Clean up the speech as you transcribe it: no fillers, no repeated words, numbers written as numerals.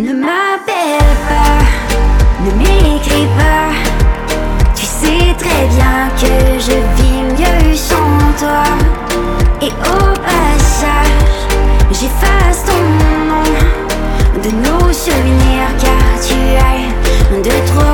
Ne m'appelle pas, ne m'écris pas. Tu sais très bien que je vis mieux sans toi. Et au passage, j'efface ton nom de nos souvenirs, car tu as de trop